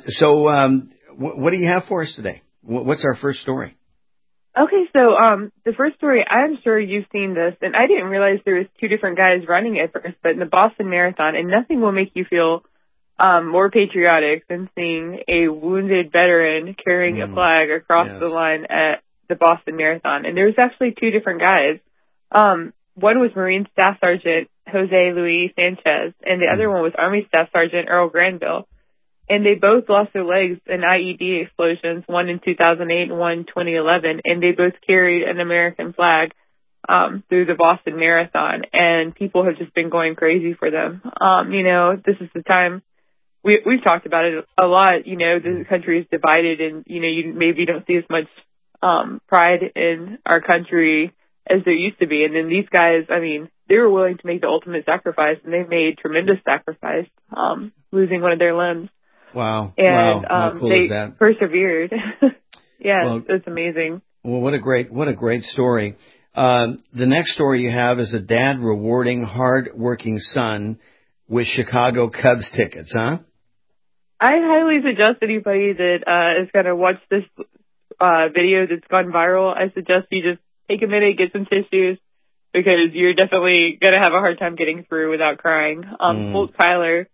what do you have for us today? What's our first story? Okay, so the first story, I'm sure you've seen this, and I didn't realize there was two different guys running at first, but in the Boston Marathon, and nothing will make you feel more patriotic than seeing a wounded veteran carrying a flag across the line at the Boston Marathon. And there was actually two different guys. One was Marine Staff Sergeant Jose Luis Sanchez, and the other one was Army Staff Sergeant Earl Granville. And they both lost their legs in IED explosions, one in 2008 and one in 2011, and they both carried an American flag through the Boston Marathon, and people have just been going crazy for them. This is the time. We've talked about it a lot. The country is divided, and you maybe don't see as much pride in our country as there used to be. And then these guys, they were willing to make the ultimate sacrifice, and they made tremendous sacrifice, losing one of their limbs. Wow. And How cool they is that? persevered. It's amazing. Well, what a great story. The next story you have is a dad rewarding hard-working son with Chicago Cubs tickets, huh? I highly suggest anybody that is going to watch this video that's gone viral, I suggest you just take a minute, get some tissues, because you're definitely going to have a hard time getting through without crying. Colt Kyler,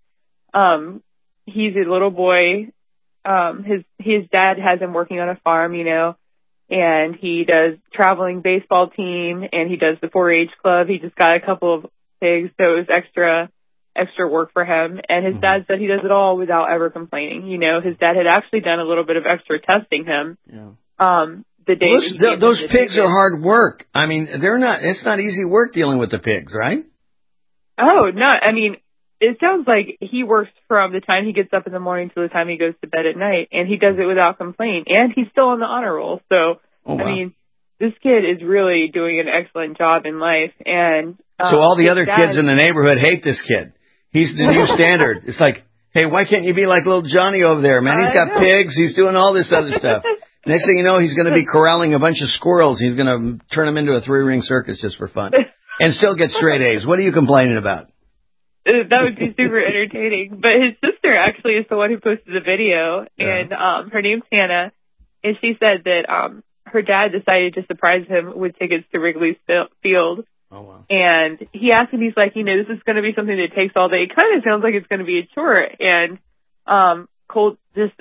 he's a little boy. His dad has him working on a farm, and he does traveling baseball team, and he does the 4-H club. He just got a couple of pigs, so it was extra work for him. And his dad said he does it all without ever complaining. His dad had actually done a little bit of extra testing him. The day those pigs are hard work. It's not easy work dealing with the pigs, right? Oh, no. It sounds like he works from the time he gets up in the morning to the time he goes to bed at night, and he does it without complaint, and he's still on the honor roll. So, this kid is really doing an excellent job in life. And so all the other kids in the neighborhood hate this kid. He's the new standard. It's like, hey, why can't you be like little Johnny over there, man? He's got pigs. He's doing all this other stuff. Next thing you know, he's going to be corralling a bunch of squirrels. He's going to turn them into a 3-ring circus just for fun. And still get straight A's. What are you complaining about? That would be super entertaining. But his sister actually is the one who posted the video, and her name's Hannah, and she said that her dad decided to surprise him with tickets to Wrigley Field. Oh, wow. And he asked him, he's like, this is going to be something that takes all day. It kind of sounds like it's going to be a chore. And Colt just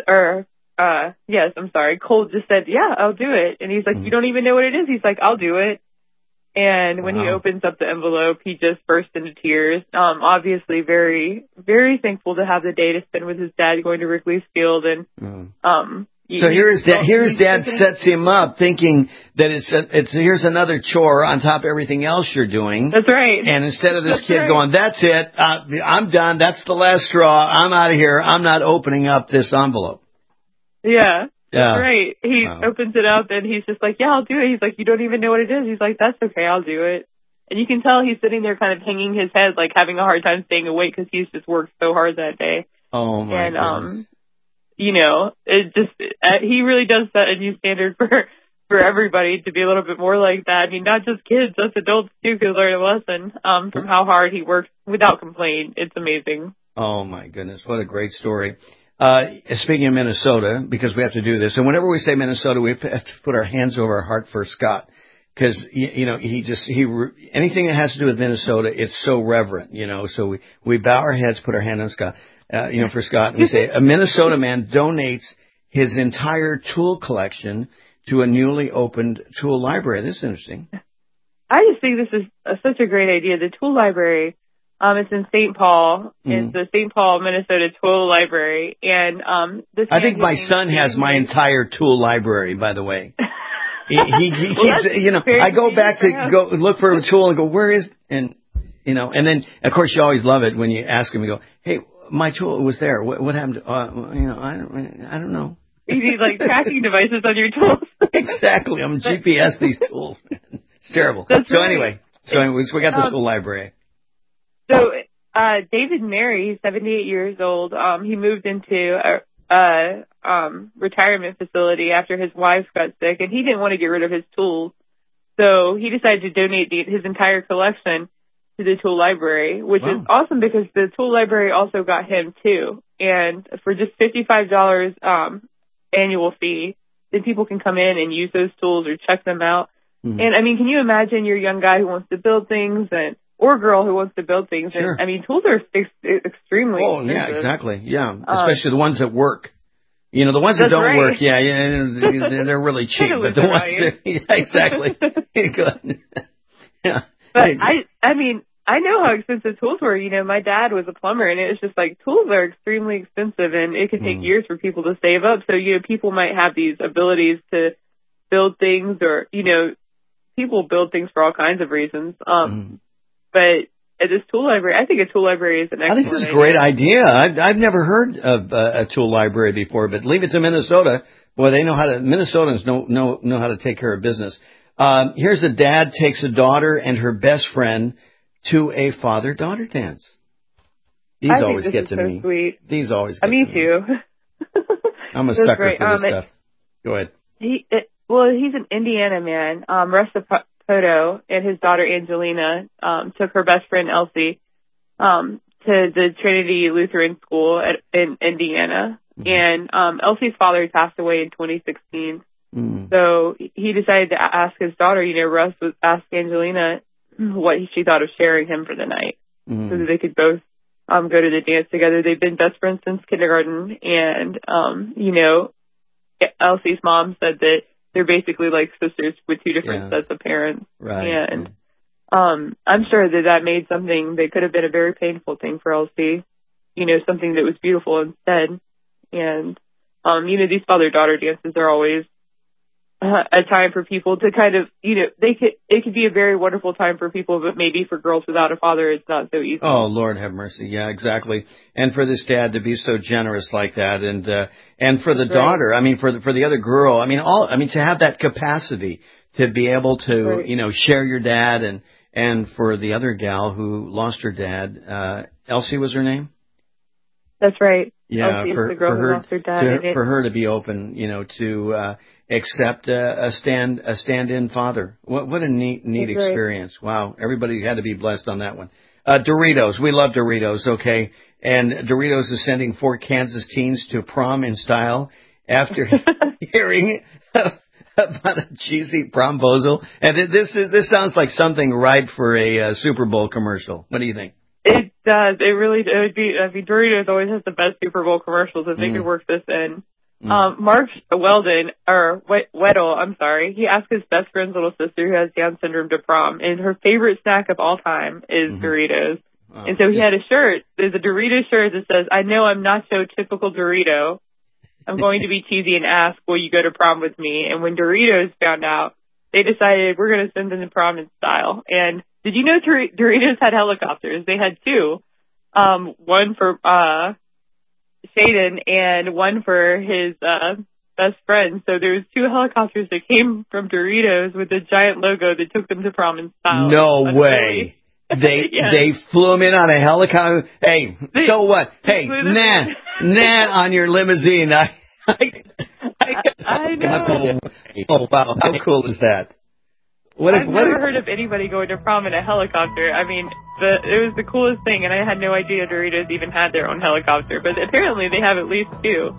said, yeah, I'll do it. And he's like, you don't even know what it is? He's like, I'll do it. And when he opens up the envelope, he just burst into tears. Obviously very, very thankful to have the day to spend with his dad going to Wrigley Field. And so here his dad sets him up thinking that it's here's another chore on top of everything else you're doing. That's right. And instead of this kid going, that's it, I'm done, that's the last straw, I'm out of here, I'm not opening up this envelope. Yeah. That's right. He opens it up and he's just like, yeah, I'll do it. He's like, you don't even know what it is. He's like, that's okay, I'll do it. And you can tell he's sitting there kind of hanging his head, like having a hard time staying awake because he's just worked so hard that day. Oh, my goodness. He really does set a new standard for everybody to be a little bit more like that. Not just kids, us adults too could learn a lesson from how hard he works without complaint. It's amazing. Oh, my goodness. What a great story. Speaking of Minnesota, because we have to do this, and whenever we say Minnesota, we have to put our hands over our heart for Scott, because anything that has to do with Minnesota, it's so reverent, So we bow our heads, put our hand on Scott, for Scott, and we say a Minnesota man donates his entire tool collection to a newly opened tool library. This is interesting. I just think this is such a great idea. The tool library. It's in St. Paul. It's the St. Paul, Minnesota Tool Library. And I think my son has my entire tool library, by the way. He keeps, I go back to go look for a tool and go, where is, and then, of course, you always love it when you ask him, you go, hey, my tool was there. What happened to, I don't know. You need like tracking devices on your tools. Exactly. I'm GPS these tools, man. It's terrible. Anyway, we got the tool library. So, David Mary, he's 78 years old. He moved into a retirement facility after his wife got sick, and he didn't want to get rid of his tools. So he decided to donate his entire collection to the tool library, which is awesome because the tool library also got him too. And for just $55 annual fee, then people can come in and use those tools or check them out. And can you imagine you're a young guy who wants to build things or girl who wants to build things. Sure. And, tools are extremely expensive. Yeah, exactly. Yeah, especially the ones that work. The ones that don't work, they're really cheap. But the ones exactly. Yeah. But I know how expensive tools were. My dad was a plumber, and it was just like tools are extremely expensive, and it can take years for people to save up. So, people might have these abilities to build things or, people build things for all kinds of reasons. But at this tool library, I think a tool library is an excellent idea. I think it's a great idea. I've never heard of a tool library before, but leave it to Minnesota. Boy, they know how to. Minnesotans know how to take care of business. Here's a dad takes a daughter and her best friend to a father-daughter dance. These always get to me. Sweet. These always get to me. Me too. I'm a sucker for this stuff. Go ahead. He's an Indiana man. Russ Poto and his daughter Angelina took her best friend Elsie to the Trinity Lutheran School in Indiana. And Elsie's father passed away in 2016. So he decided to ask his daughter, Russ asked Angelina what she thought of sharing him for the night so that they could both go to the dance together. They've been best friends since kindergarten. And, Elsie's mom said that they're basically like sisters with two different sets of parents. Right. And I'm sure that made something that could have been a very painful thing for Elsie, something that was beautiful instead. And, these father-daughter dances are always a time for people to kind of, it could be a very wonderful time for people, but maybe for girls without a father, it's not so easy. Oh, Lord have mercy. Yeah, exactly. And for this dad to be so generous like that, and for the daughter, for the other girl, to have that capacity to be able to, share your dad, and for the other gal who lost her dad, Elsie was her name? That's right. Yeah, Elsie is the girl who lost her dad. For her to be open, to accept a stand-in father. What a neat experience. Right. Wow, everybody had to be blessed on that one. Doritos, we love Doritos, okay? And Doritos is sending 4 Kansas teens to prom in style after hearing about a cheesy promposal. And this sounds like something ripe for a Super Bowl commercial. What do you think? It does. It would be. Doritos always has the best Super Bowl commercials. If they could work this in. Mark Weldon, or Weddle, I'm sorry, he asked his best friend's little sister who has Down syndrome to prom, and her favorite snack of all time is Doritos. And so he had a shirt. There's a Doritos shirt that says, "I know I'm not so typical Dorito. I'm going to be cheesy and ask, will you go to prom with me?" And when Doritos found out, they decided we're going to send them to prom in style. And did you know Doritos had helicopters? They had 2. One for Shaden and one for his best friend. So there was 2 helicopters that came from Doritos with a giant logo that took them to prom in style. No way. They flew him in on a helicopter. Hey, so what? Hey, nah on your limousine. I know. Oh, wow. How cool is that? I've never heard of anybody going to prom in a helicopter. I mean, it was the coolest thing, and I had no idea Doritos even had their own helicopter. But apparently they have at least 2.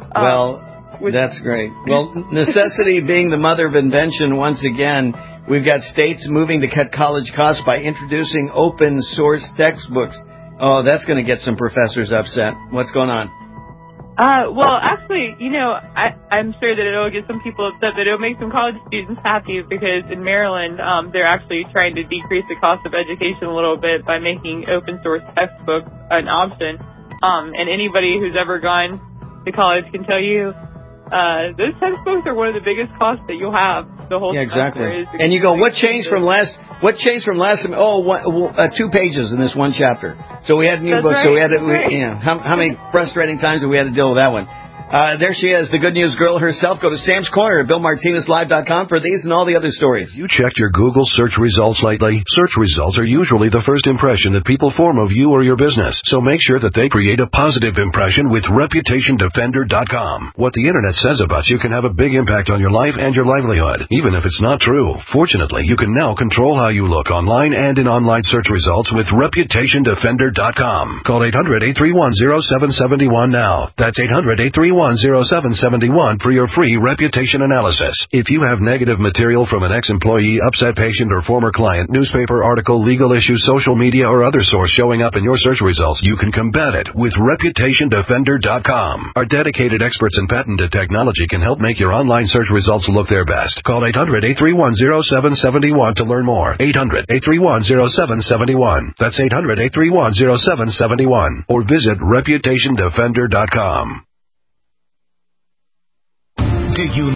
That's great. Well, necessity being the mother of invention once again, we've got states moving to cut college costs by introducing open source textbooks. Oh, that's going to get some professors upset. What's going on? Well, actually, I'm sure that it'll get some people upset, but it'll make some college students happy because in Maryland, they're actually trying to decrease the cost of education a little bit by making open source textbooks an option. And anybody who's ever gone to college can tell you, those textbooks are one of the biggest costs that you'll have the whole semester. Exactly. And you go, what changed from last? What changed from last? 2 pages in this one chapter. So we had new books. Right. So we had to. How many frustrating times have we had to deal with that one? There she is, the good news girl herself. Go to Sam's Corner at BillMartinezLive.com for these and all the other stories. You checked your Google search results lately? Search results are usually the first impression that people form of you or your business. So make sure that they create a positive impression with ReputationDefender.com. What the internet says about you can have a big impact on your life and your livelihood, even if it's not true. Fortunately, you can now control how you look online and in online search results with ReputationDefender.com. Call 800-831-0771 now. That's 800-831-0771 for your free reputation analysis. If you have negative material from an ex-employee, upset patient, or former client, newspaper article, legal issue, social media, or other source showing up in your search results, you can combat it with ReputationDefender.com. Our dedicated experts in patented technology can help make your online search results look their best. Call 800-831-0771 to learn more. 800-831-0771. That's 800-831-0771. Or visit ReputationDefender.com. Did you